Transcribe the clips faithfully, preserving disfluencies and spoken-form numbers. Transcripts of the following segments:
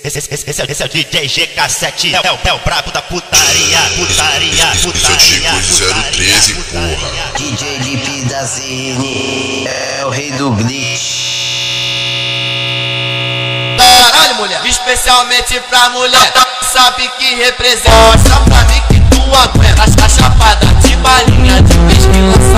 Esse, esse, esse, esse, é, esse é o D J G K sete, é, o- é o brabo da putaria, putaria, putaria, zero treze, porra. D J Lip da Zine é o rei do glitch. Caralho, mulher, especialmente pra mulher, sabe que representa. Mostra pra mim que tu aguenta a chapada de balinha, de vez que lança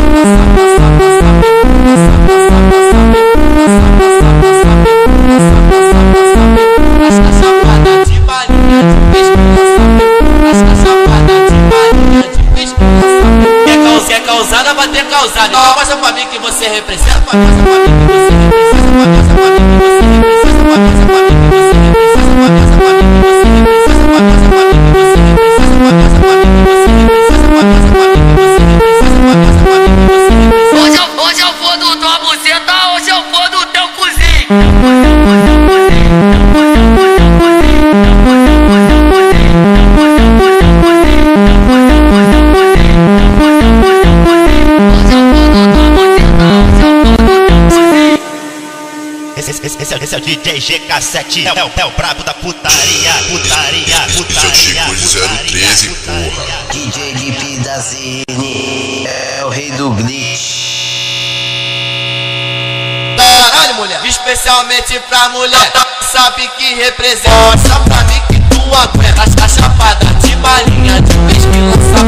a chapada de balinha, de vez que lança a chapada de balinha, de vez que lança. Quer causar, quer causada, vai ter causada. Então mostra pra mim que você representa. Mostra pra mim que você representa. Mostra pra mim que você representa. Mostra pra mim que você representa. Mostra pra mim que você representa. Mostra pra mim que você representa. Mostra pra mim que você representa. Mostra pra mim que você representa. Mostra pra mim que você representa. Hoje eu, hoje eu vou do tua buceta, hoje eu vou do teu cozinho. Esse, esse, esse, é, esse é o D J G K sete, é, o- é o brabo da putaria, putaria, putaria, zero treze, porra. D J Lip da Zine é o rei do glitch. Caralho, mulher, especialmente pra mulher, sabe que representa. Mostra pra mim que tu aguenta a chapada de balinha, de vez que lança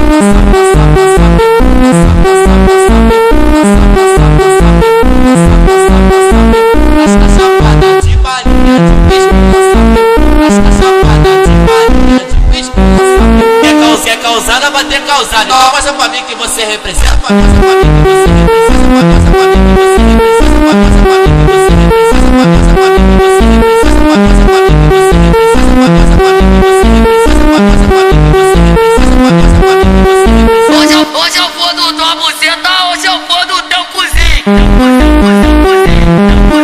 a chapada de balinha, de vez que lança a chapada de balinha, de vez que lança. Quer causar, quer causada, vai ter causada. Então mostra pra mim que você representa. Mostra pra mim que você representa. Mostra pra mim que você representa. Mostra pra mim que você representa. Mostra pra mim que você representa. Mostra pra mim que você representa. Mostra pra mim que você representa. Mostra pra mim que você representa. Mostra pra mim que você representa. Hoje eu, hoje eu vou do tua buceta, hoje eu vou do teu cozinho.